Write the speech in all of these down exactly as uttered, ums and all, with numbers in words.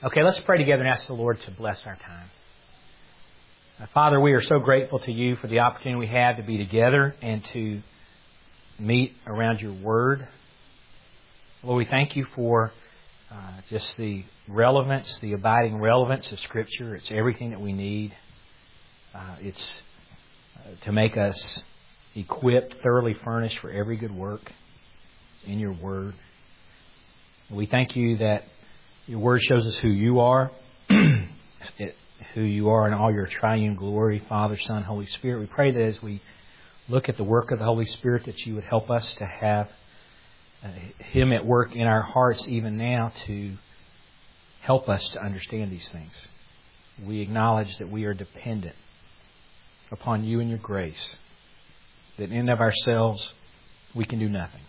Okay, let's pray together and ask the Lord to bless our time. Uh, Father, we are so grateful to you for the opportunity we have to be together and to meet around your Word. Lord, we thank you for uh, just the relevance, the abiding relevance of Scripture. It's everything that we need. Uh, it's uh, to make us equipped, thoroughly furnished for every good work in your Word. We thank you that your Word shows us who you are, it, who you are in all your triune glory, Father, Son, Holy Spirit. We pray that as we look at the work of the Holy Spirit, that you would help us to have uh, Him at work in our hearts even now to help us to understand these things. We acknowledge that we are dependent upon you and your grace, that in and of ourselves we can do nothing.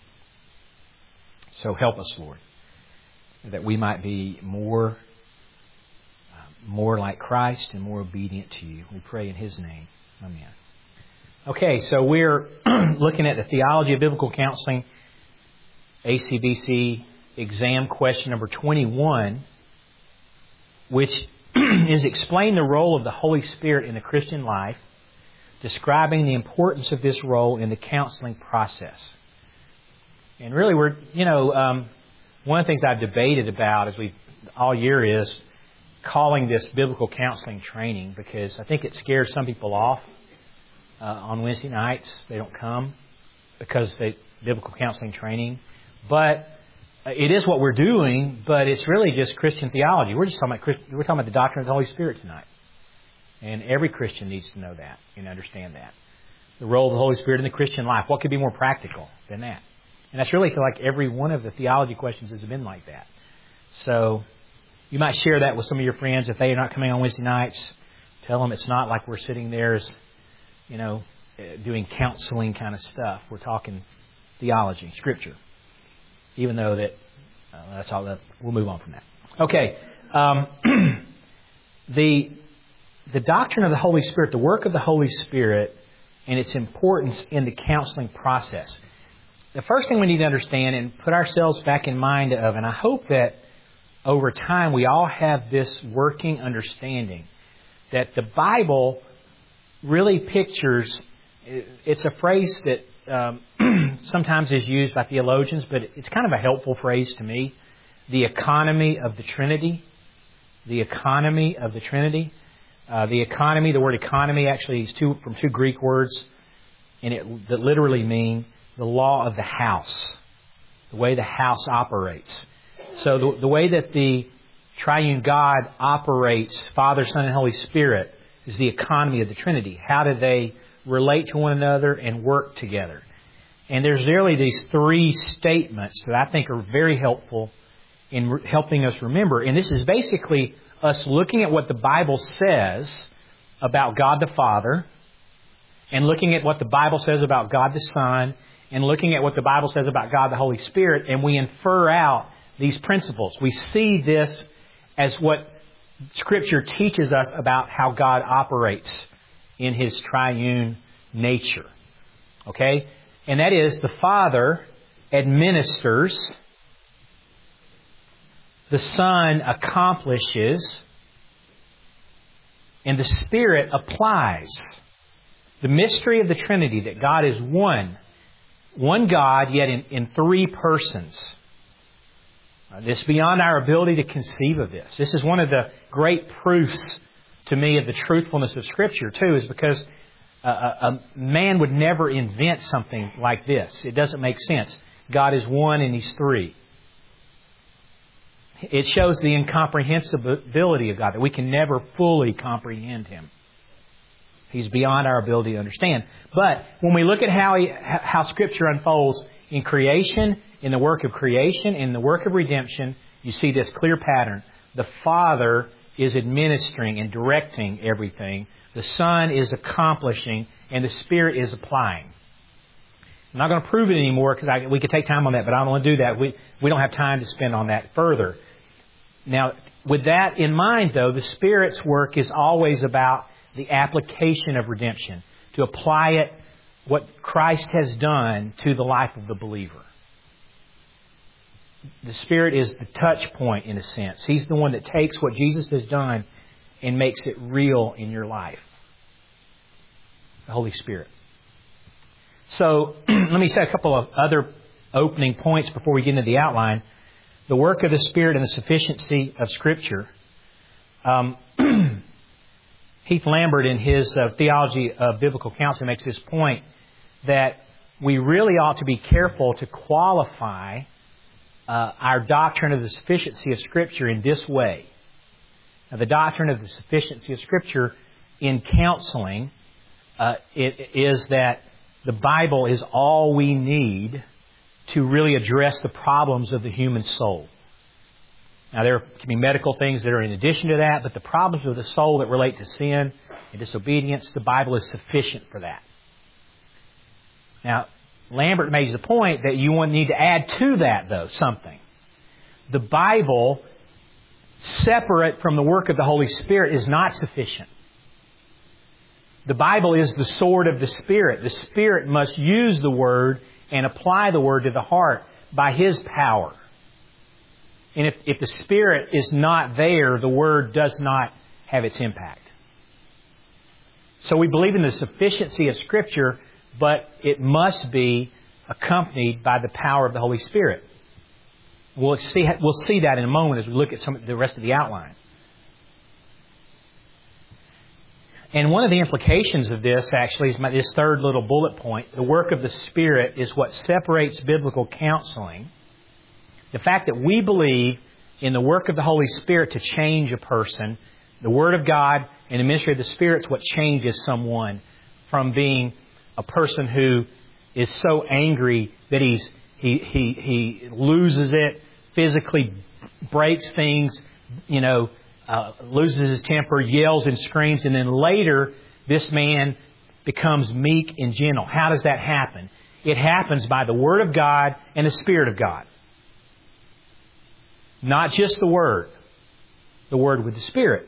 So help us, Lord, that we might be more, uh, more like Christ and more obedient to you. We pray in His name. Amen. Okay, so we're looking at the Theology of Biblical Counseling, A C B C exam question number twenty-one, which is explain the role of the Holy Spirit in the Christian life, describing the importance of this role in the counseling process. And really, we're, you know, um, one of the things I've debated about as we all year is calling this biblical counseling training, because I think it scares some people off uh, on Wednesday nights. They don't come because they biblical counseling training. But it is what we're doing, but it's really just Christian theology. We're just talking about Christ, we're talking about the doctrine of the Holy Spirit tonight. And every Christian needs to know that and understand that. The role of the Holy Spirit in the Christian life. What could be more practical than that? And that's really like every one of the theology questions has been like that. So you might share that with some of your friends if they are not coming on Wednesday nights. Tell them it's not like we're sitting there as, you know, doing counseling kind of stuff. We're talking theology, Scripture. Even though that, uh, that's all that, we'll move on from that. Okay. Um, the, the doctrine of the Holy Spirit, the work of the Holy Spirit, and its importance in the counseling process. The first thing we need to understand and put ourselves back in mind of, and I hope that over time we all have this working understanding, that the Bible really pictures, it's a phrase that um, sometimes is used by theologians, but it's kind of a helpful phrase to me, the economy of the Trinity. The economy of the Trinity. Uh, the economy, the word economy actually is two, from two Greek words, and it that literally mean the law of the house, the way the house operates. So the, the way that the triune God operates, Father, Son, and Holy Spirit, is the economy of the Trinity. How do they relate to one another and work together? And there's really these three statements that I think are very helpful in re- helping us remember. And this is basically us looking at what the Bible says about God the Father, and looking at what the Bible says about God the Son, and looking at what the Bible says about God the Holy Spirit, and we infer out these principles. We see this as what Scripture teaches us about how God operates in His triune nature. Okay? And that is, the Father administers, the Son accomplishes, and the Spirit applies. The mystery of the Trinity, that God is one, one God, yet in, in three persons. Uh, this is beyond our ability to conceive of this. This is one of the great proofs to me of the truthfulness of Scripture, too, is because uh, a, a man would never invent something like this. It doesn't make sense. God is one and He's three. It shows the incomprehensibility of God, that we can never fully comprehend Him. He's beyond our ability to understand. But when we look at how he, how Scripture unfolds in creation, in the work of creation, in the work of redemption, you see this clear pattern. The Father is administering and directing everything. The Son is accomplishing, and the Spirit is applying. I'm not going to prove it anymore because I, we could take time on that, but I don't want to do that. We, we don't have time to spend on that further. Now, with that in mind, though, the Spirit's work is always about the application of redemption, to apply it, what Christ has done, to the life of the believer. the Spirit is the touch point in a sense. He's the one that takes what Jesus has done and makes it real in your life. The Holy Spirit. So, let me say a couple of other opening points before we get into the outline. The work of the Spirit and the sufficiency of Scripture. Um, Heath Lambert, in his uh, Theology of Biblical Counsel, makes this point that we really ought to be careful to qualify uh, our doctrine of the sufficiency of Scripture in this way. Now, the doctrine of the sufficiency of Scripture in counseling uh, it is that the Bible is all we need to really address the problems of the human soul. Now, there can be medical things that are in addition to that, but the problems of the soul that relate to sin and disobedience, the Bible is sufficient for that. Now, Lambert makes the point that you need to add to that, though, something. The Bible, separate from the work of the Holy Spirit, is not sufficient. The Bible is the sword of the Spirit. The Spirit must use the Word and apply the Word to the heart by His power. And if, if the Spirit is not there, the Word does not have its impact. So we believe in the sufficiency of Scripture, but it must be accompanied by the power of the Holy Spirit. We'll see, we'll see that in a moment as we look at some the rest of the outline. And one of the implications of this, actually, is my, this third little bullet point. The work of the Spirit is what separates biblical counseling. The fact that we believe in the work of the Holy Spirit to change a person, the Word of God and the ministry of the Spirit is what changes someone from being a person who is so angry that he's he he he loses it, physically breaks things, you know, uh, loses his temper, yells and screams, and then later this man becomes meek and gentle. How does that happen? It happens by the Word of God and the Spirit of God. Not just the Word. The Word with the Spirit.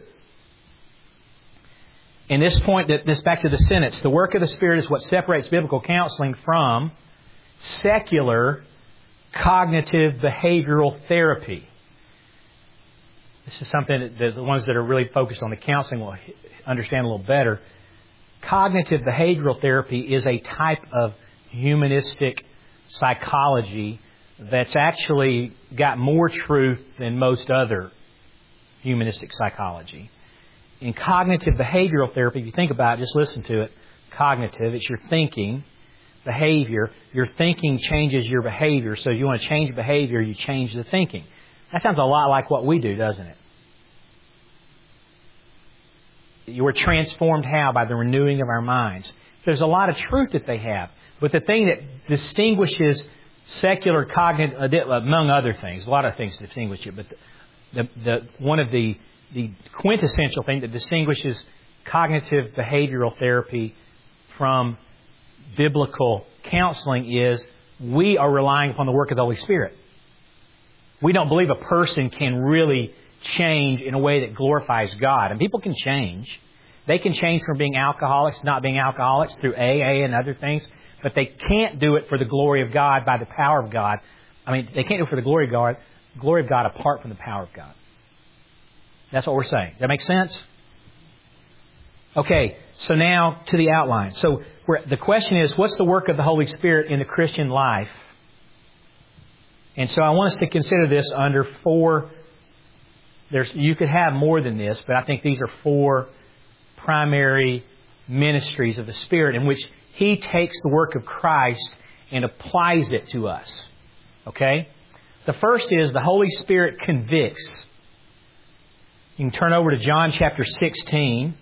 In this point, this back to the sentence, the work of the Spirit is what separates biblical counseling from secular cognitive behavioral therapy. This is something that the ones that are really focused on the counseling will understand a little better. Cognitive behavioral therapy is a type of humanistic psychology that's actually got more truth than most other humanistic psychology. In cognitive behavioral therapy, if you think about it, just listen to it. Cognitive, it's your thinking, behavior. Your thinking changes your behavior. So if you want to change behavior, you change the thinking. That sounds a lot like what we do, doesn't it? You are transformed how? By the renewing of our minds. There's a lot of truth that they have. But the thing that distinguishes secular cognitive, among other things, a lot of things distinguish it, but the, the, the one of the The quintessential thing that distinguishes cognitive behavioral therapy from biblical counseling is we are relying upon the work of the Holy Spirit. We don't believe a person can really change in a way that glorifies God. And people can change. They can change from being alcoholics to not being alcoholics through A A and other things. But they can't do it for the glory of God by the power of God. I mean, they can't do it for the glory of God, glory of God apart from the power of God. That's what we're saying. Does that make sense? Okay, so now to the outline. So we're, the question is, what's the work of the Holy Spirit in the Christian life? And so I want us to consider this under four. There's, you could have more than this, but I think these are four primary ministries of the Spirit in which He takes the work of Christ and applies it to us. Okay? The first is the Holy Spirit convicts. You can turn over to John chapter sixteen,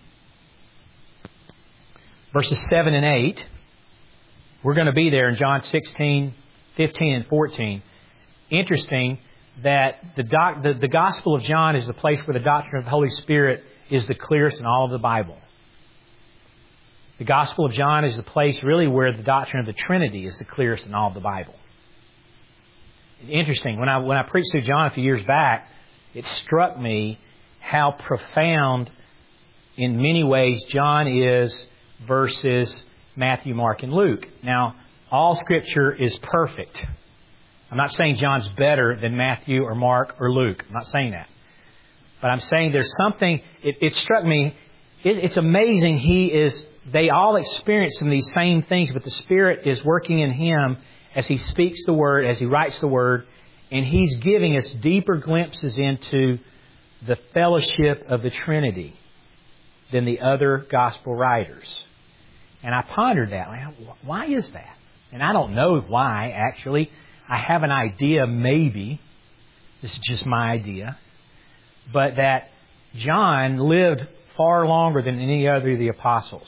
verses seven and eight. We're going to be there in John sixteen, fifteen, and fourteen. Interesting that the, doc, the, the Gospel of John is the place where the doctrine of the Holy Spirit is the clearest in all of the Bible. The Gospel of John is the place really where the doctrine of the Trinity is the clearest in all of the Bible. Interesting. When I, when I preached through John a few years back, it struck me how profound, in many ways, John is versus Matthew, Mark, and Luke. Now, all Scripture is perfect. I'm not saying John's better than Matthew or Mark or Luke. I'm not saying that. But I'm saying there's something, it, it struck me, it, it's amazing he is, they all experience some of these same things, but the Spirit is working in him as he speaks the Word, as he writes the Word, and he's giving us deeper glimpses into the fellowship of the Trinity than the other Gospel writers. And I pondered that. Why is that? And I don't know why, actually. I have an idea, maybe. This is just my idea. But that John lived far longer than any other of the apostles.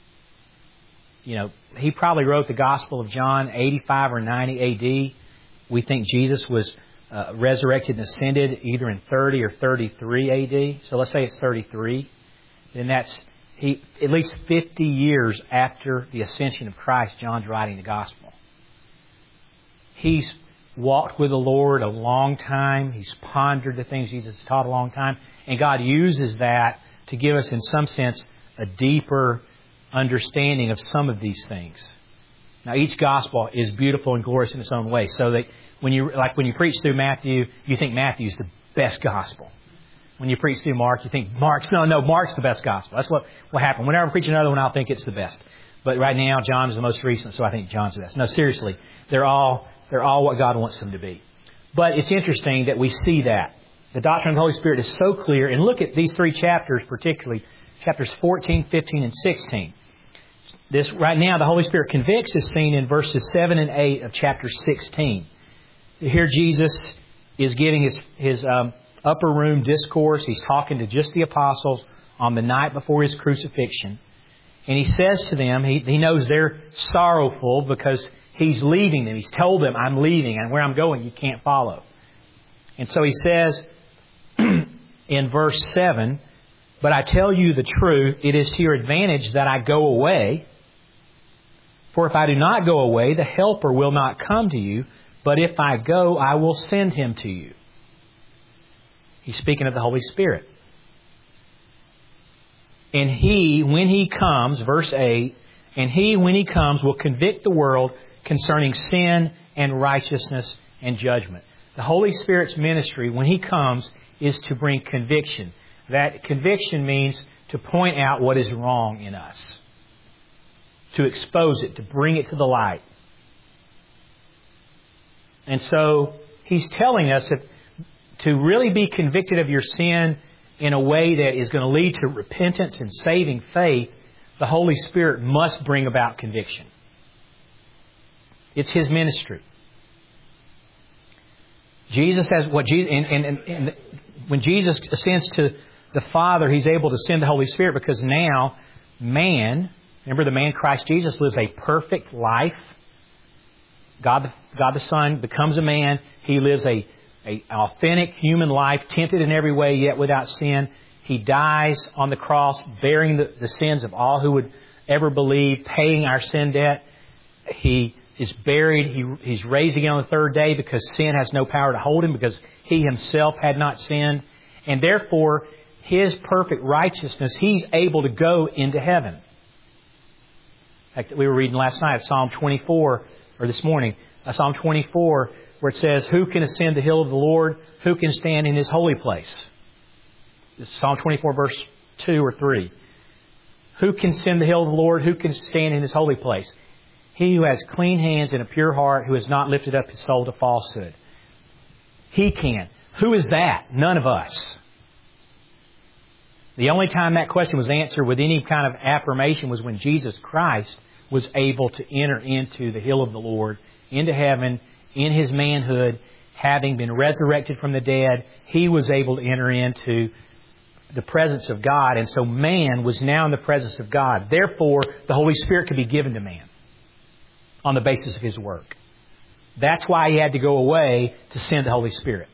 You know, he probably wrote the Gospel of John eighty-five or ninety A D. We think Jesus was uh, resurrected and ascended either in thirty or thirty-three A D. So let's say it's thirty-three. Then that's he at least fifty years after the ascension of Christ, John's writing the Gospel. He's walked with the Lord a long time. He's pondered the things Jesus taught a long time. And God uses that to give us, in some sense, a deeper understanding of some of these things. Now, each gospel is beautiful and glorious in its own way. So that when you, like when you preach through Matthew, you think Matthew's the best gospel. When you preach through Mark, you think Mark's, no, no, Mark's the best gospel. That's what will happen. Whenever I preach another one, I'll think it's the best. But right now, John is the most recent, so I think John's the best. No, seriously, they're all, they're all what God wants them to be. But it's interesting that we see that. The doctrine of the Holy Spirit is so clear. And look at these three chapters, particularly chapters fourteen, fifteen, and sixteen. This right now, the Holy Spirit convicts is seen in verses seven and eight of chapter sixteen. Here Jesus is giving his, his um, upper room discourse. He's talking to just the apostles on the night before his crucifixion. And he says to them, he, he knows they're sorrowful because he's leaving them. He's told them, I'm leaving, and where I'm going you can't follow. And so he says in verse seven, but I tell you the truth, it is to your advantage that I go away. For if I do not go away, the Helper will not come to you. But if I go, I will send him to you. He's speaking of the Holy Spirit. And He, when He comes, verse eight, and He, when He comes, will convict the world concerning sin and righteousness and judgment. The Holy Spirit's ministry, when He comes, is to bring conviction. That conviction means to point out what is wrong in us. To expose it, to bring it to the light. And so He's telling us that to really be convicted of your sin in a way that is going to lead to repentance and saving faith, the Holy Spirit must bring about conviction. It's His ministry. Jesus has what Jesus and, and, and, and when Jesus ascends to the Father, He's able to send the Holy Spirit because now man, remember the man Christ Jesus lives a perfect life. God, God the Son becomes a man. He lives a, a authentic human life, tempted in every way, yet without sin. He dies on the cross, bearing the, the sins of all who would ever believe, paying our sin debt. He is buried. He, he's raised again on the third day because sin has no power to hold Him because He Himself had not sinned. And therefore, His perfect righteousness, He's able to go into heaven. In fact, we were reading last night Psalm twenty-four, or this morning, Psalm twenty-four, where it says, who can ascend the hill of the Lord? Who can stand in His holy place? It's Psalm twenty-four, verse two or three. Who can ascend the hill of the Lord? Who can stand in His holy place? He who has clean hands and a pure heart, who has not lifted up his soul to falsehood. He can. Who is that? None of us. The only time that question was answered with any kind of affirmation was when Jesus Christ was able to enter into the hill of the Lord, into heaven, in His manhood, having been resurrected from the dead. He was able to enter into the presence of God, and so man was now in the presence of God. Therefore, the Holy Spirit could be given to man on the basis of His work. That's why He had to go away to send the Holy Spirit.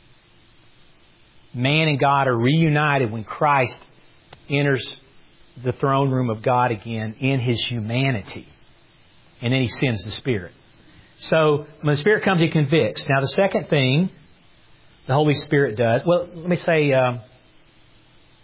Man and God are reunited when Christ enters the throne room of God again in His humanity. And then He sends the Spirit. So, when the Spirit comes, He convicts. Now, the second thing the Holy Spirit does, well, let me say um,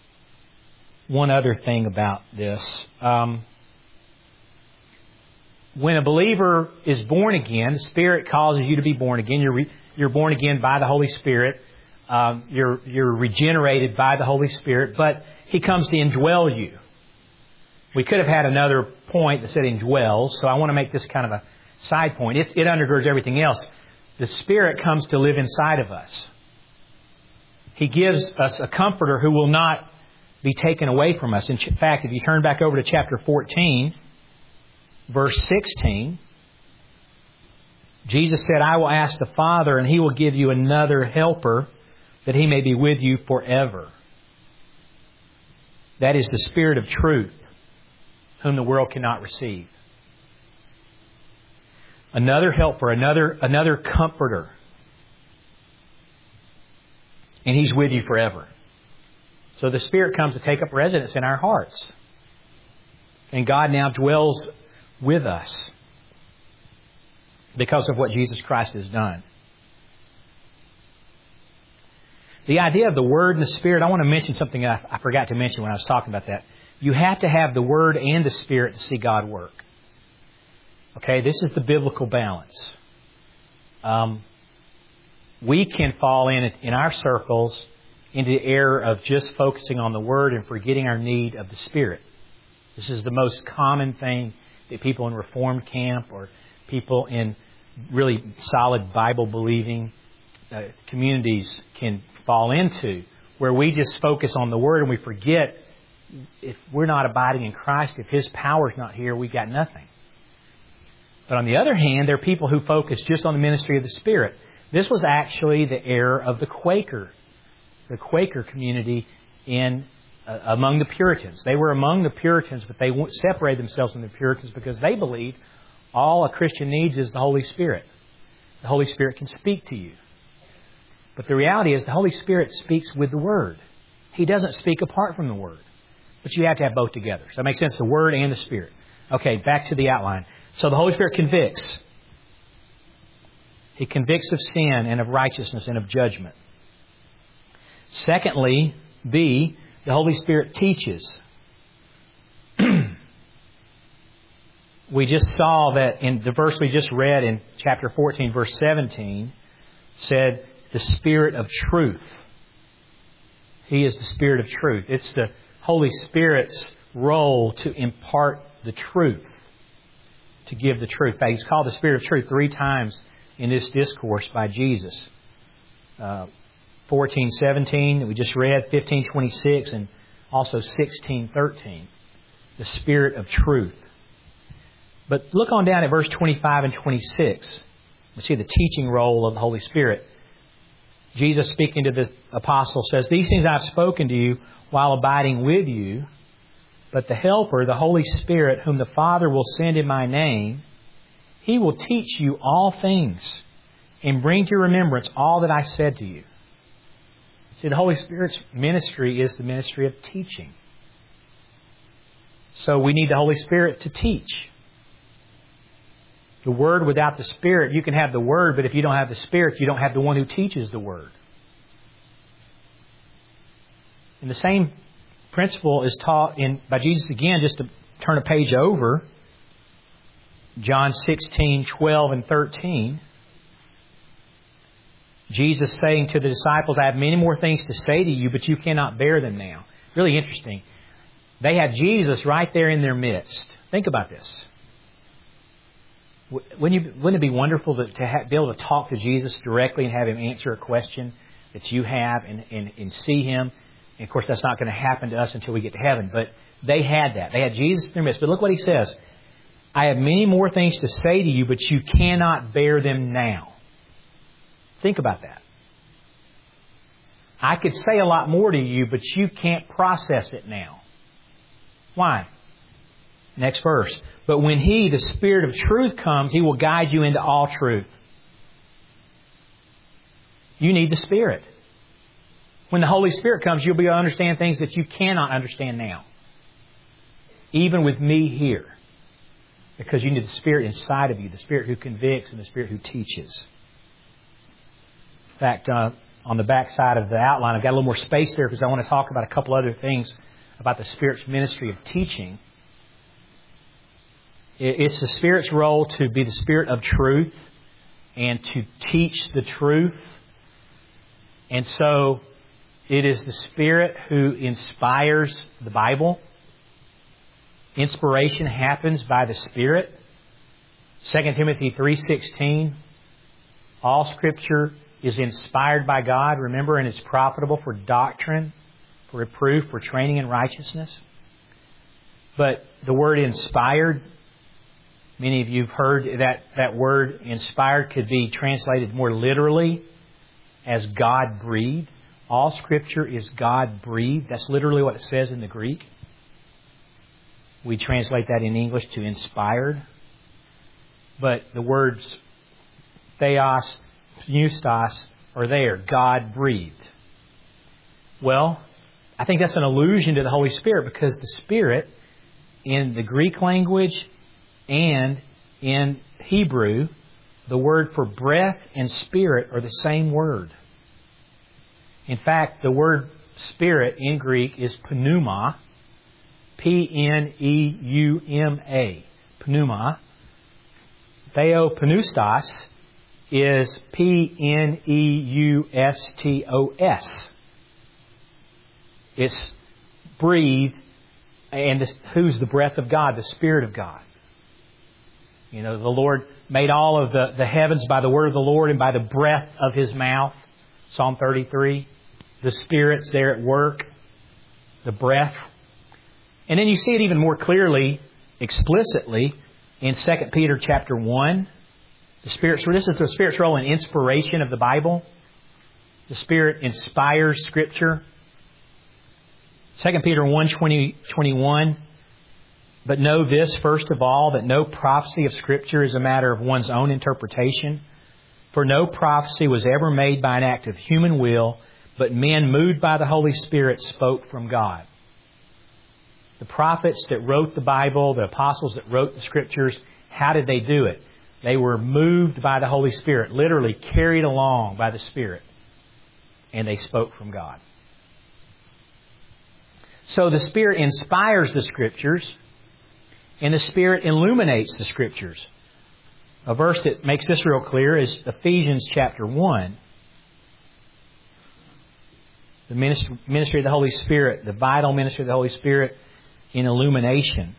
one other thing about this. Um, when a believer is born again, the Spirit causes you to be born again. You're, re, you're born again by the Holy Spirit. Um, you're, you're regenerated by the Holy Spirit, but He comes to indwell you. We could have had another point that said indwells, so I want to make this kind of a side point. It, it undergirds everything else. The Spirit comes to live inside of us. He gives us a comforter who will not be taken away from us. In fact, if you turn back over to chapter fourteen, verse sixteen, Jesus said, I will ask the Father, and He will give you another helper, that He may be with you forever. That is the Spirit of truth, whom the world cannot receive. Another helper, another, another comforter. And He's with you forever. So the Spirit comes to take up residence in our hearts. And God now dwells with us because of what Jesus Christ has done. The idea of the Word and the Spirit, I want to mention something I, I forgot to mention when I was talking about that. You have to have the Word and the Spirit to see God work. Okay, this is the biblical balance. Um, we can fall in in our circles into the error of just focusing on the Word and forgetting our need of the Spirit. This is the most common thing that people in Reformed camp or people in really solid Bible-believing uh, communities can fall into, where we just focus on the Word and we forget, if we're not abiding in Christ, if His power is not here, we've got nothing. But on the other hand, there are people who focus just on the ministry of the Spirit. This was actually the error of the Quaker, the Quaker community in uh, among the Puritans. They were among the Puritans, but they separated themselves from the Puritans because they believed all a Christian needs is the Holy Spirit. The Holy Spirit can speak to you. But the reality is the Holy Spirit speaks with the Word. He doesn't speak apart from the Word. But you have to have both together. So that makes sense, the Word and the Spirit. Okay, back to the outline. So the Holy Spirit convicts. He convicts of sin and of righteousness and of judgment. Secondly, B, the Holy Spirit teaches. We just saw that in the verse we just read in chapter fourteen, verse seventeen, said the Spirit of truth. He is the Spirit of truth. It's the Holy Spirit's role to impart the truth, to give the truth. In fact, He's called the Spirit of truth three times in this discourse by Jesus. Uh, fourteen seventeen that we just read, fifteen twenty-six, and also sixteen thirteen. The Spirit of truth. But look on down at verse twenty-five and twenty-six. We see the teaching role of the Holy Spirit. Jesus, speaking to the apostle, says, These things I've spoken to you while abiding with you, but the Helper, the Holy Spirit, whom the Father will send in my name, He will teach you all things and bring to your remembrance all that I said to you. See, the Holy Spirit's ministry is the ministry of teaching. So we need the Holy Spirit to teach. The Word without the Spirit, you can have the Word, but if you don't have the Spirit, you don't have the one who teaches the Word. And the same principle is taught in by Jesus again, just to turn a page over. John sixteen, twelve, and thirteen. Jesus saying to the disciples, I have many more things to say to you, but you cannot bear them now. Really interesting. They have Jesus right there in their midst. Think about this. Wouldn't, you, wouldn't it be wonderful to, to have, be able to talk to Jesus directly and have Him answer a question that you have and, and, and see Him? And of course, that's not going to happen to us until we get to heaven. But they had that. They had Jesus in their midst. But look what He says. I have many more things to say to you, but you cannot bear them now. Think about that. I could say a lot more to you, but you can't process it now. Why? Next verse. But when He, the Spirit of truth, comes, He will guide you into all truth. You need the Spirit. When the Holy Spirit comes, you'll be able to understand things that you cannot understand now. Even with me here. Because you need the Spirit inside of you, the Spirit who convicts and the Spirit who teaches. In fact, uh, on the back side of the outline, I've got a little more space there because I want to talk about a couple other things about the Spirit's ministry of teaching. It's the Spirit's role to be the Spirit of truth and to teach the truth. And so it is the Spirit who inspires the Bible. Inspiration happens by the Spirit. Second Timothy three sixteen, all Scripture is inspired by God, remember, and it's profitable for doctrine, for reproof, for training in righteousness. But the word inspired, many of you have heard that that word inspired could be translated more literally as God-breathed. All Scripture is God-breathed. That's literally what it says in the Greek. We translate that in English to inspired. But the words theos, pneustos are there, God-breathed. Well, I think that's an allusion to the Holy Spirit, because the Spirit in the Greek language and in Hebrew, the word for breath and spirit are the same word. In fact, the word spirit in Greek is pneuma, P N E U M A, pneuma. Theopneustos is P N E U S T O S. It's breathed, and this, who's the breath of God? The Spirit of God. You know, the Lord made all of the, the heavens by the word of the Lord and by the breath of His mouth. Psalm thirty-three. The Spirit's there at work. The breath. And then you see it even more clearly, explicitly, in Second Peter chapter one. The Spirit's, this is the Spirit's role in inspiration of the Bible. The Spirit inspires Scripture. Second Peter one, twenty, twenty-one. But know this, first of all, that no prophecy of Scripture is a matter of one's own interpretation. For no prophecy was ever made by an act of human will, but men moved by the Holy Spirit spoke from God. The prophets that wrote the Bible, the apostles that wrote the Scriptures, how did they do it? They were moved by the Holy Spirit, literally carried along by the Spirit. And they spoke from God. So the Spirit inspires the Scriptures, and the Spirit illuminates the Scriptures. A verse that makes this real clear is Ephesians chapter one. The ministry, ministry of the Holy Spirit, the vital ministry of the Holy Spirit in illumination.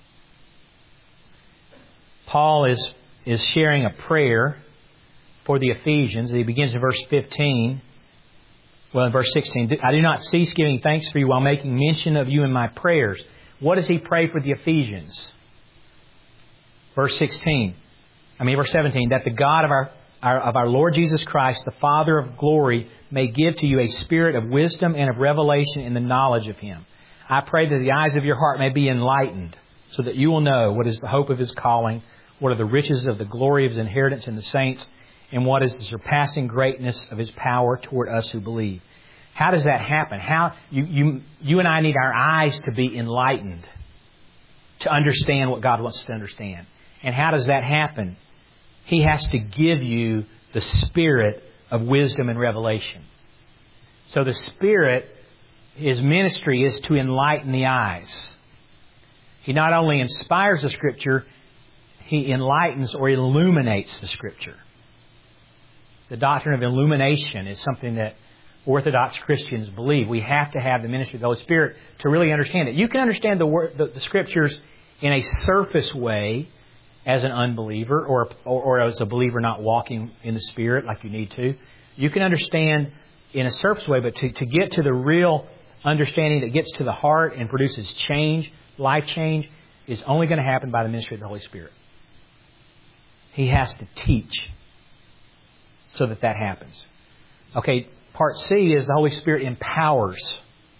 Paul is, is sharing a prayer for the Ephesians. He begins in verse fifteen. Well, in verse sixteen. I do not cease giving thanks for you while making mention of you in my prayers. What does he pray for the Ephesians? Verse sixteen. I mean, verse seventeen. That the God of our, our of our Lord Jesus Christ, the Father of glory, may give to you a spirit of wisdom and of revelation in the knowledge of Him. I pray that the eyes of your heart may be enlightened, so that you will know what is the hope of His calling, what are the riches of the glory of His inheritance in the saints, and what is the surpassing greatness of His power toward us who believe. How does that happen? How you you you and I need our eyes to be enlightened to understand what God wants us to understand. And how does that happen? He has to give you the spirit of wisdom and revelation. So the Spirit, His ministry is to enlighten the eyes. He not only inspires the Scripture, He enlightens or illuminates the Scripture. The doctrine of illumination is something that Orthodox Christians believe. We have to have the ministry of the Holy Spirit to really understand it. You can understand the, word, the, the Scriptures in a surface way as an unbeliever or, or, or as a believer not walking in the Spirit like you need to. You can understand in a surface way, but to, to get to the real understanding that gets to the heart and produces change, life change, is only going to happen by the ministry of the Holy Spirit. He has to teach so that that happens. Okay, part C is the Holy Spirit empowers.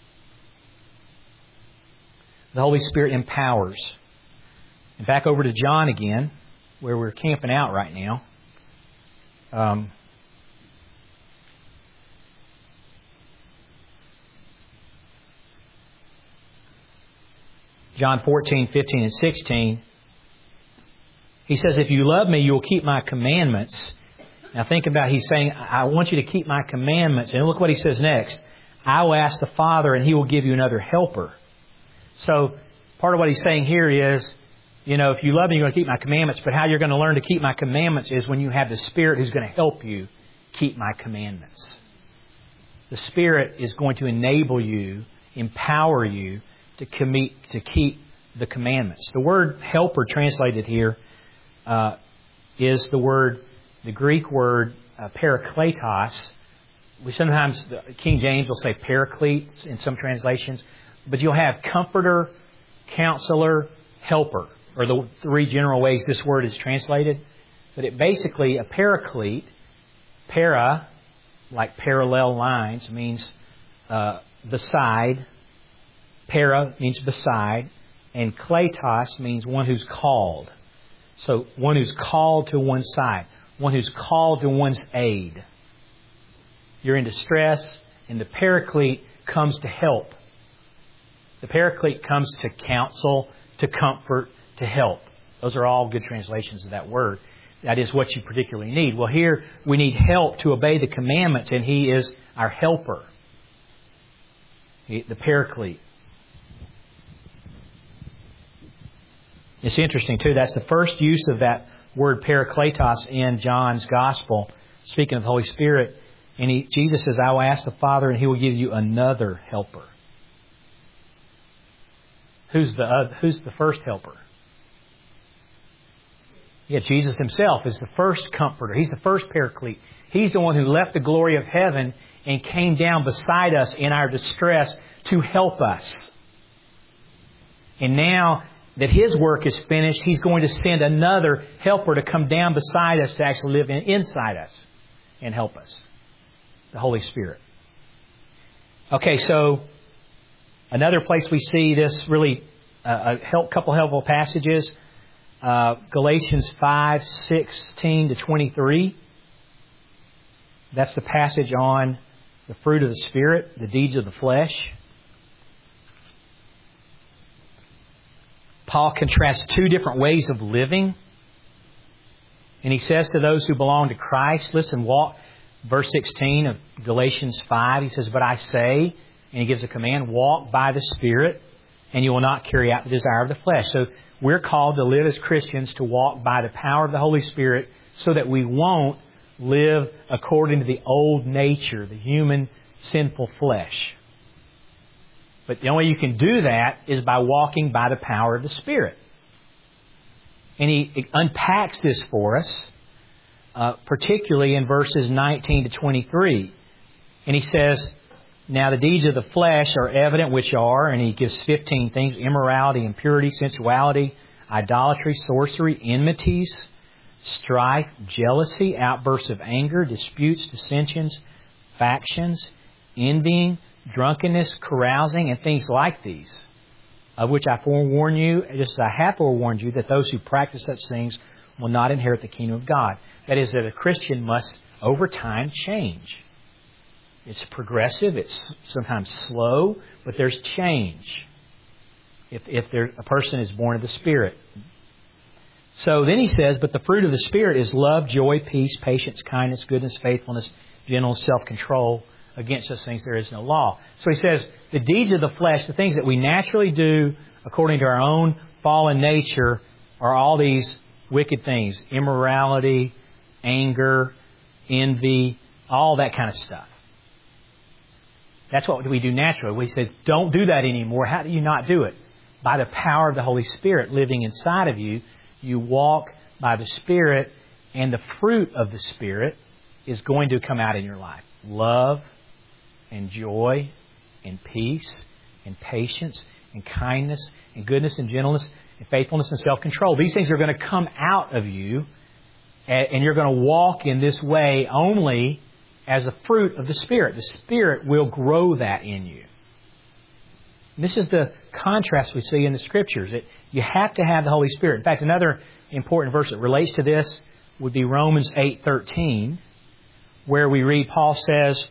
The Holy Spirit empowers. And back over to John again, where we're camping out right now. Um, John fourteen, fifteen, and sixteen. He says, if you love me, you will keep my commandments. Now think about, he's saying, I want you to keep my commandments. And look what he says next. I will ask the Father and He will give you another helper. So part of what he's saying here is, you know, if you love me, you're going to keep my commandments. But how you're going to learn to keep my commandments is when you have the Spirit who's going to help you keep my commandments. The Spirit is going to enable you, empower you to commit, to keep the commandments. The word helper translated here uh, is the word, the Greek word uh, parakletos. We sometimes, King James will say paraclete in some translations, but you'll have comforter, counselor, helper, or the three general ways this word is translated. But it basically, a paraclete, para, like parallel lines, means uh, beside. Para means beside. And kletos means one who's called. So one who's called to one's side. One who's called to one's aid. You're in distress, and the paraclete comes to help. The paraclete comes to counsel, to comfort, to help. Those are all good translations of that word. That is what you particularly need. Well, here we need help to obey the commandments, and He is our helper. He, the paraclete. It's interesting, too. That's the first use of that word parakletos in John's Gospel, speaking of the Holy Spirit. And he, Jesus says, I will ask the Father, and He will give you another helper. Who's the uh, who's the first helper? Yeah, Jesus Himself is the first comforter. He's the first paraclete. He's the one who left the glory of heaven and came down beside us in our distress to help us. And now that His work is finished, He's going to send another helper to come down beside us to actually live in, inside us and help us. The Holy Spirit. Okay, so another place we see this really, uh, a help, couple helpful passages. Uh, Galatians five, sixteen to twenty-three. That's the passage on the fruit of the Spirit, the deeds of the flesh. Paul contrasts two different ways of living. And he says to those who belong to Christ, listen, walk, verse sixteen of Galatians five, he says, but I say, and he gives a command, walk by the Spirit, and you will not carry out the desire of the flesh. So we're called to live as Christians, to walk by the power of the Holy Spirit, so that we won't live according to the old nature, the human sinful flesh. But the only way you can do that is by walking by the power of the Spirit. And he unpacks this for us, uh, particularly in verses nineteen to twenty-three. And he says, now the deeds of the flesh are evident, which are, and he gives fifteen things, immorality, impurity, sensuality, idolatry, sorcery, enmities, strife, jealousy, outbursts of anger, disputes, dissensions, factions, envying, drunkenness, carousing, and things like these, of which I forewarn you, just as I have forewarned you, that those who practice such things will not inherit the kingdom of God. That is, that a Christian must, over time, change. It's progressive, it's sometimes slow, but there's change if, if there, a person is born of the Spirit. So then he says, but the fruit of the Spirit is love, joy, peace, patience, kindness, goodness, faithfulness, gentleness, self-control. Against those things there is no law. So he says, the deeds of the flesh, the things that we naturally do according to our own fallen nature, are all these wicked things. Immorality, anger, envy, all that kind of stuff. That's what we do naturally. He says, don't do that anymore. How do you not do it? By the power of the Holy Spirit living inside of you. You walk by the Spirit, and the fruit of the Spirit is going to come out in your life. Love, and joy, and peace, and patience, and kindness, and goodness, and gentleness, and faithfulness, and self-control. These things are going to come out of you, and you're going to walk in this way only as a fruit of the Spirit. The Spirit will grow that in you. And this is the contrast we see in the Scriptures. That you have to have the Holy Spirit. In fact, another important verse that relates to this would be Romans eight thirteen, where we read, Paul says,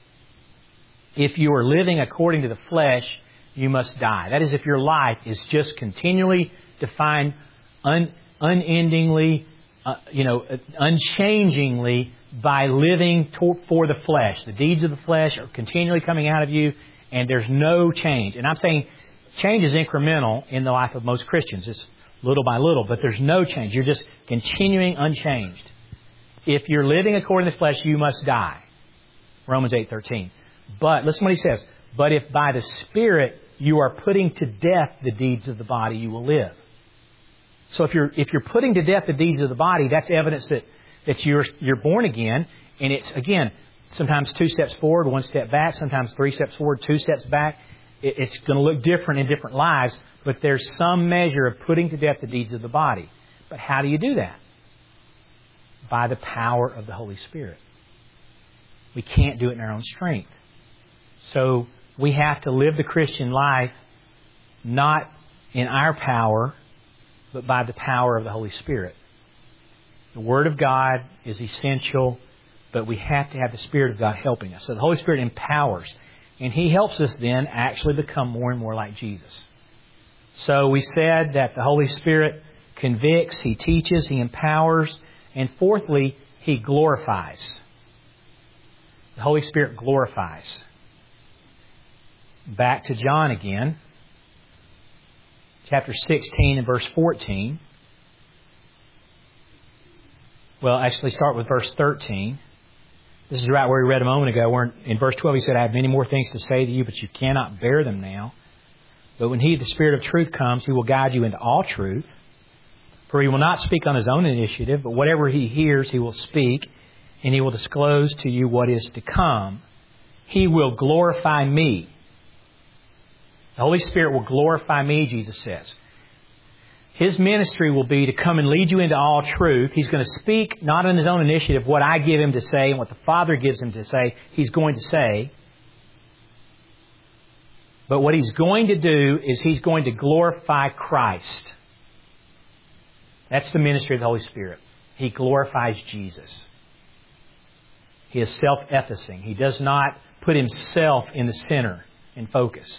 if you are living according to the flesh, you must die. That is, if your life is just continually defined, un, unendingly, uh, you know, unchangingly by living to, for the flesh. The deeds of the flesh are continually coming out of you, and there's no change. And I'm saying change is incremental in the life of most Christians. It's little by little, but there's no change. You're just continuing unchanged. If you're living according to the flesh, you must die. Romans eight thirteen. But, listen to what he says. But if by the Spirit you are putting to death the deeds of the body, you will live. So if you're if you're putting to death the deeds of the body, that's evidence that, that you're you're born again. And it's, again, sometimes two steps forward, one step back. Sometimes three steps forward, two steps back. It, it's going to look different in different lives. But there's some measure of putting to death the deeds of the body. But how do you do that? By the power of the Holy Spirit. We can't do it in our own strength. So we have to live the Christian life not in our power, but by the power of the Holy Spirit. The Word of God is essential, but we have to have the Spirit of God helping us. So the Holy Spirit empowers. And He helps us then actually become more and more like Jesus. So we said that the Holy Spirit convicts, He teaches, He empowers, and fourthly, He glorifies. The Holy Spirit glorifies. Back to John again. Chapter sixteen and verse fourteen. Well, actually start with verse thirteen. This is right where we read a moment ago. Where in verse twelve he said, I have many more things to say to you, but you cannot bear them now. But when He, the Spirit of truth, comes, He will guide you into all truth. For He will not speak on His own initiative, but whatever He hears, He will speak, and He will disclose to you what is to come. He will glorify Me. The Holy Spirit will glorify Me, Jesus says. His ministry will be to come and lead you into all truth. He's going to speak not on His own initiative, what I give Him to say and what the Father gives Him to say, He's going to say. But what He's going to do is He's going to glorify Christ. That's the ministry of the Holy Spirit. He glorifies Jesus. He is self-effacing. He does not put Himself in the center and focus.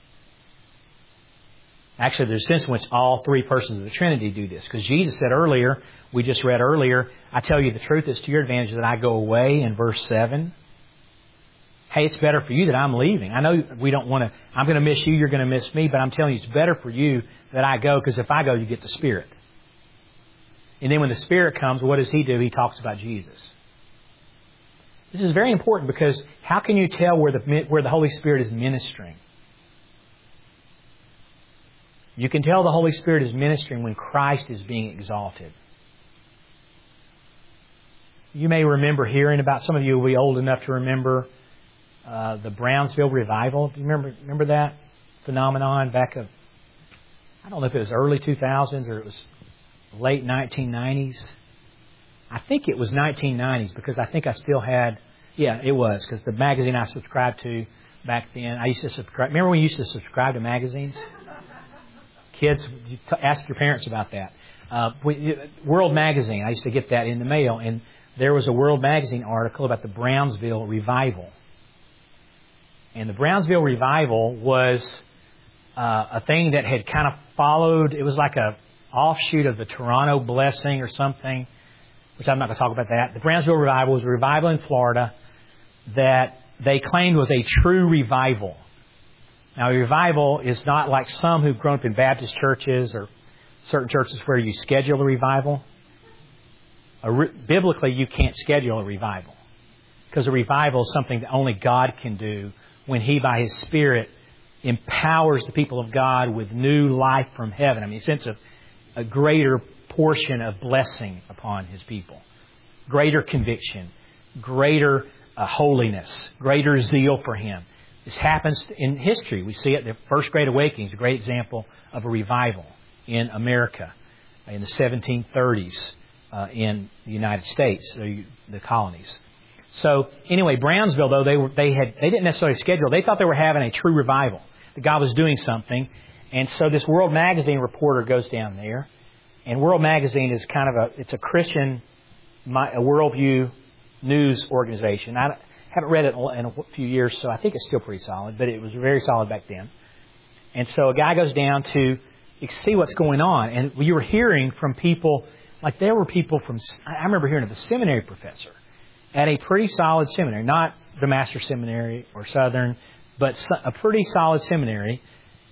Actually, there's a sense in which all three persons of the Trinity do this. Because Jesus said earlier, we just read earlier, I tell you the truth, it's to your advantage that I go away in verse seven. Hey, it's better for you that I'm leaving. I know we don't want to, I'm going to miss you, you're going to miss me, but I'm telling you it's better for you that I go, because if I go, you get the Spirit. And then when the Spirit comes, what does He do? He talks about Jesus. This is very important because how can you tell where the, where the Holy Spirit is ministering? You can tell the Holy Spirit is ministering when Christ is being exalted. You may remember hearing about, some of you will be old enough to remember uh, the Brownsville Revival. Do you remember, remember that phenomenon back of, I don't know if it was early two thousands or it was late nineteen nineties. I think it was nineteen nineties because I think I still had, yeah, it was, because the magazine I subscribed to back then, I used to subscribe, remember when you used to subscribe to magazines? Kids, ask your parents about that. Uh, World Magazine, I used to get that in the mail, and there was a World Magazine article about the Brownsville Revival. And the Brownsville Revival was uh, a thing that had kind of followed, it was like a offshoot of the Toronto Blessing or something, which I'm not going to talk about that. The Brownsville Revival was a revival in Florida that they claimed was a true revival. Now, a revival is not like some who've grown up in Baptist churches or certain churches where you schedule a revival. A re- biblically, you can't schedule a revival because a revival is something that only God can do when He, by His Spirit, empowers the people of God with new life from heaven. I mean, a sense of a greater portion of blessing upon His people, greater conviction, greater uh, holiness, greater zeal for Him. This happens in history. We see it. The First Great Awakening is a great example of a revival in America in the seventeen thirties uh, in the United States, the, the colonies. So anyway, Brownsville, though, they were, they had they didn't necessarily schedule. They thought they were having a true revival. That God was doing something, and so this World Magazine reporter goes down there, and World Magazine is kind of a it's a Christian, a worldview news organization. I haven't read it in a few years, so I think it's still pretty solid, but it was very solid back then. And so a guy goes down to see what's going on, and you were hearing from people, like there were people from, I remember hearing of a seminary professor at a pretty solid seminary, not the Master's Seminary or Southern, but a pretty solid seminary,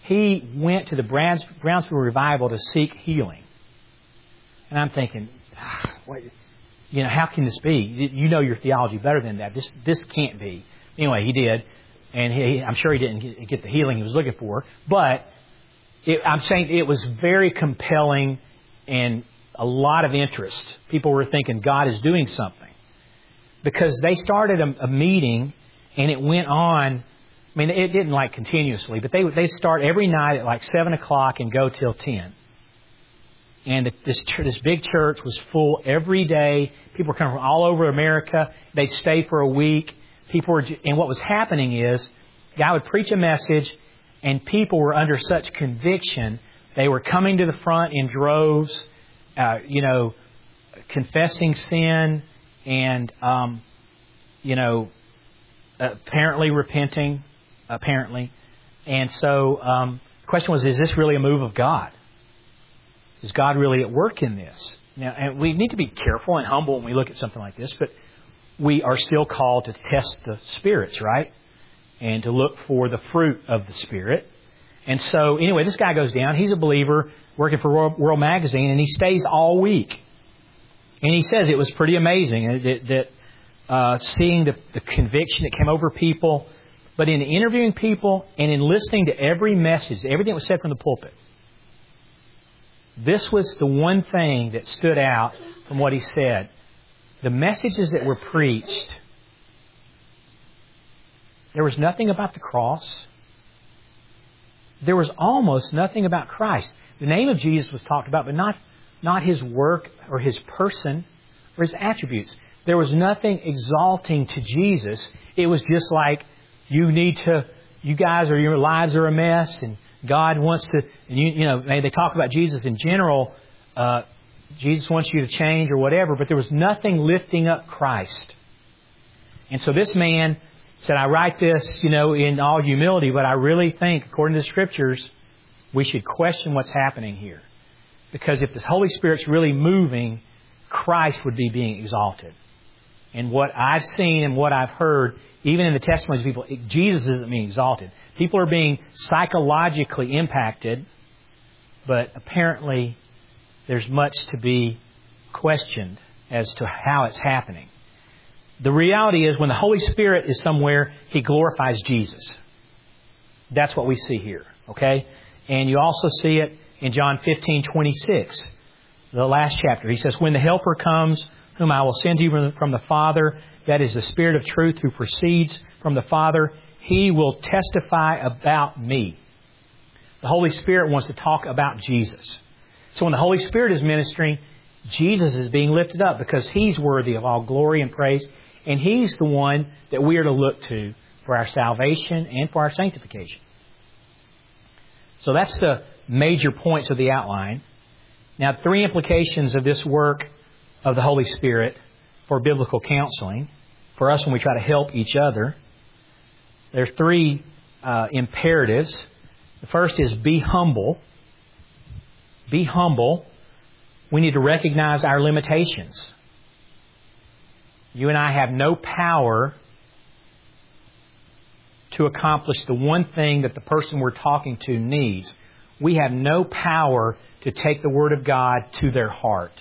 he went to the Browns, Brownsville Revival to seek healing. And I'm thinking, ah, what, you know, how can this be? You know your theology better than that. This this can't be. Anyway, he did. And he, I'm sure he didn't get, get the healing he was looking for. But it, I'm saying it was very compelling and a lot of interest. People were thinking God is doing something. Because they started a, a meeting and it went on. I mean, it didn't like continuously, but they they start every night at like seven o'clock and go till ten. And this this big church was full every day. People were coming from all over America. They'd stay for a week. People were, and what was happening is, God would preach a message, and people were under such conviction they were coming to the front in droves, uh, you know, confessing sin, and um, you know, apparently repenting. Apparently. And so um, the question was, is this really a move of God? Is God really at work in this? Now, and we need to be careful and humble when we look at something like this, but we are still called to test the spirits, right? And to look for the fruit of the Spirit. And so, anyway, this guy goes down. He's a believer working for World, World Magazine, and he stays all week. And he says it was pretty amazing that, that uh, seeing the, the conviction that came over people. But in interviewing people and in listening to every message, everything that was said from the pulpit, this was the one thing that stood out from what he said. The messages that were preached, there was nothing about the cross. There was almost nothing about Christ. The name of Jesus was talked about, but not, not His work or His person or His attributes. There was nothing exalting to Jesus. It was just like, you need to, you guys or your lives are a mess, and God wants to, and you, you know, they talk about Jesus in general, uh, Jesus wants you to change or whatever, but there was nothing lifting up Christ. And so this man said, I write this, you know, in all humility, but I really think, according to the Scriptures, we should question what's happening here. Because if the Holy Spirit's really moving, Christ would be being exalted. And what I've seen and what I've heard, even in the testimonies of people, Jesus isn't being exalted. People are being psychologically impacted, but apparently there's much to be questioned as to how it's happening. The reality is when the Holy Spirit is somewhere, He glorifies Jesus. That's what we see here, okay? And you also see it in John fifteen twenty-six, the last chapter. He says, when the Helper comes, whom I will send to you from the Father, that is the Spirit of truth who proceeds from the Father, He will testify about me. The Holy Spirit wants to talk about Jesus. So when the Holy Spirit is ministering, Jesus is being lifted up because He's worthy of all glory and praise. And He's the one that we are to look to for our salvation and for our sanctification. So that's the major points of the outline. Now, three implications of this work of the Holy Spirit for biblical counseling, for us when we try to help each other. There are three uh, imperatives. The first is be humble. Be humble. We need to recognize our limitations. You and I have no power to accomplish the one thing that the person we're talking to needs. We have no power to take the Word of God to their heart.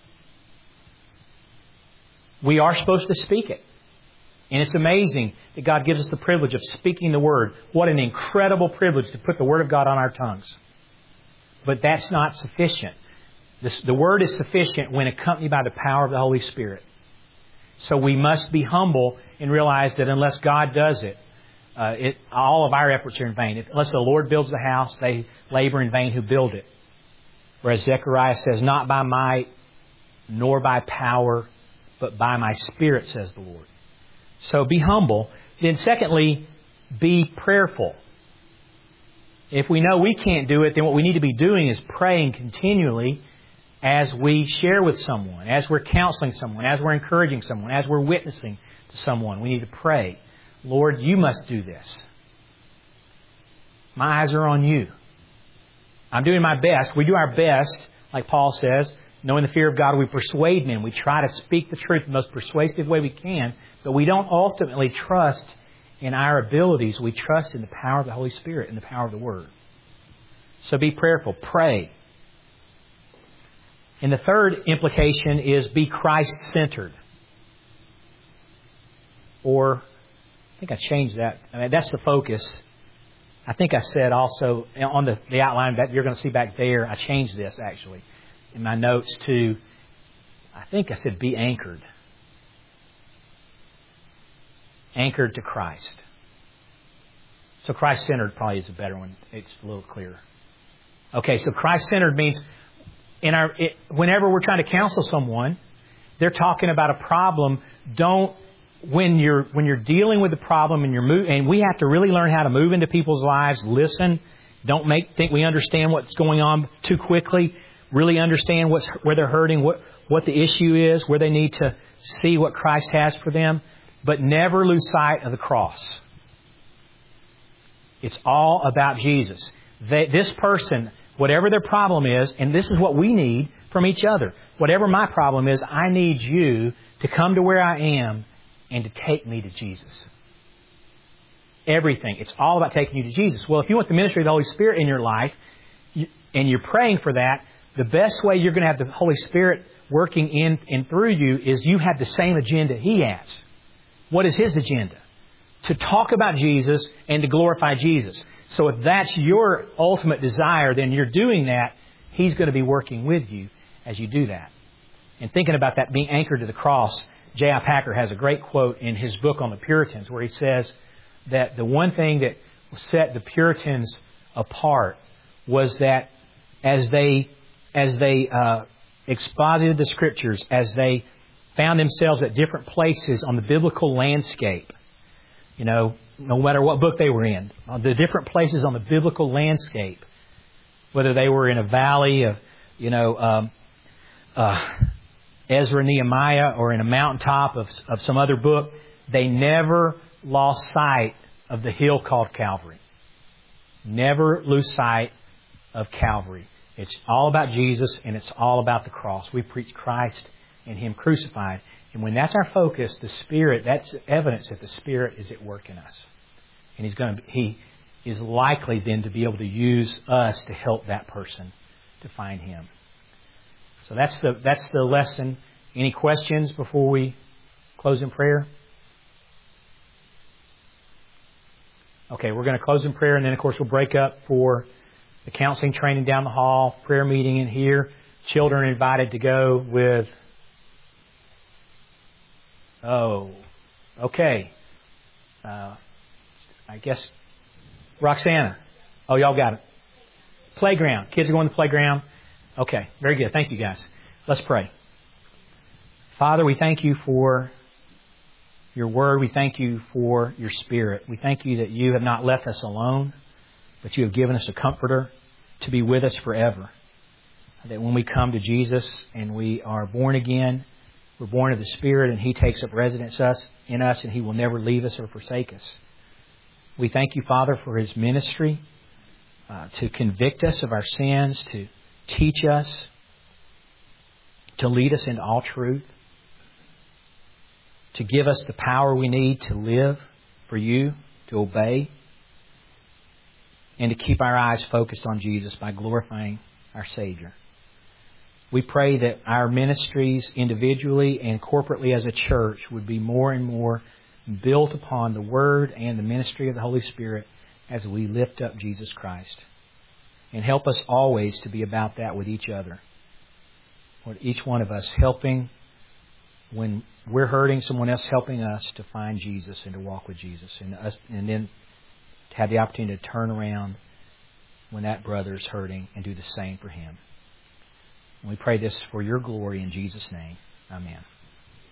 We are supposed to speak it. And it's amazing that God gives us the privilege of speaking the Word. What an incredible privilege to put the Word of God on our tongues. But that's not sufficient. This, the Word is sufficient when accompanied by the power of the Holy Spirit. So we must be humble and realize that unless God does it, uh, it all of our efforts are in vain. If, unless the Lord builds the house, they labor in vain who build it. Whereas Zechariah says, not by might, nor by power, but by my Spirit, says the Lord. So be humble. Then secondly, be prayerful. If we know we can't do it, then what we need to be doing is praying continually as we share with someone, as we're counseling someone, as we're encouraging someone, as we're witnessing to someone. We need to pray, Lord, you must do this. My eyes are on you. I'm doing my best. We do our best, like Paul says, knowing the fear of God, we persuade men. We try to speak the truth in the most persuasive way we can, but we don't ultimately trust in our abilities. We trust in the power of the Holy Spirit and the power of the Word. So be prayerful. Pray. And the third implication is be Christ-centered. Or, I think I changed that. I mean, that's the focus. I think I said also on the, the outline that you're going to see back there, I changed this actually in my notes to, I think I said be anchored. Anchored to Christ. So Christ-centered probably is a better one. It's a little clearer. Okay, so Christ-centered means in our it, whenever we're trying to counsel someone, they're talking about a problem. Don't when you're when you're dealing with the problem and you're move, and we have to really learn how to move into people's lives. Listen, don't make think we understand what's going on too quickly. Really understand what's where they're hurting, what what the issue is, where they need to see what Christ has for them, but never lose sight of the cross. It's all about Jesus. They, this person, whatever their problem is, and this is what we need from each other. Whatever my problem is, I need you to come to where I am and to take me to Jesus. Everything. It's all about taking you to Jesus. Well, if you want the ministry of the Holy Spirit in your life, you, and you're praying for that, the best way you're going to have the Holy Spirit working in and through you is you have the same agenda He has. What is His agenda? To talk about Jesus and to glorify Jesus. So if that's your ultimate desire, then you're doing that. He's going to be working with you as you do that. And thinking about that being anchored to the cross, J I Packer has a great quote in his book on the Puritans where he says that the one thing that set the Puritans apart was that as they as they uh, exposited the Scriptures, as they found themselves at different places on the biblical landscape, you know, no matter what book they were in, on the different places on the biblical landscape, whether they were in a valley of, you know, um, uh, Ezra, Nehemiah, or in a mountaintop of, of some other book, they never lost sight of the hill called Calvary. Never lose sight of Calvary. It's all about Jesus and it's all about the cross. We preach Christ and Him crucified. And when that's our focus, the Spirit, that's evidence that the Spirit is at work in us. And He's going to, He is likely then to be able to use us to help that person to find Him. So that's the that's the lesson. Any questions before we close in prayer? Okay, we're going to close in prayer, and then of course we'll break up for the counseling training down the hall, prayer meeting in here. Children are invited to go with. Oh, okay. Uh, I guess Roxana. Oh, y'all got it. Playground. Kids are going to the playground. Okay, very good. Thank you, guys. Let's pray. Father, we thank You for Your Word. We thank You for Your Spirit. We thank You that You have not left us alone, but You have given us a Comforter to be with us forever. That when we come to Jesus and we are born again, we're born of the Spirit, and He takes up residence us in us, and He will never leave us or forsake us. We thank You, Father, for His ministry uh, to convict us of our sins, to teach us, to lead us into all truth, to give us the power we need to live for You, to obey, and to keep our eyes focused on Jesus by glorifying our Savior. We pray that our ministries individually and corporately as a church would be more and more built upon the Word and the ministry of the Holy Spirit as we lift up Jesus Christ. And help us always to be about that with each other. Lord, each one of us helping when we're hurting, someone else helping us to find Jesus and to walk with Jesus. And us, and then to have the opportunity to turn around when that brother is hurting and do the same for him. And we pray this for Your glory in Jesus' name. Amen.